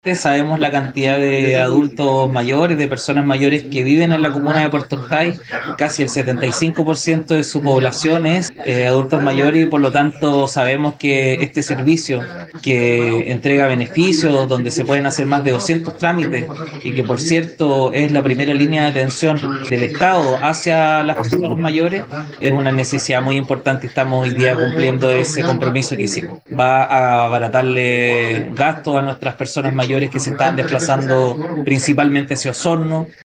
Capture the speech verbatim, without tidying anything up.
Sabemos la cantidad de adultos mayores, de personas mayores que viven en la comuna de Puerto Jay. Casi el setenta y cinco por ciento de su población es eh, adultos mayores y por lo tanto sabemos que este servicio que entrega beneficios, donde se pueden hacer más de doscientos trámites y que por cierto es la primera línea de atención del Estado hacia las personas mayores, es una necesidad muy importante y estamos hoy día cumpliendo ese compromiso que hicimos. Va a abaratarle gastos a nuestras personas mayores que se están desplazando principalmente hacia Osorno,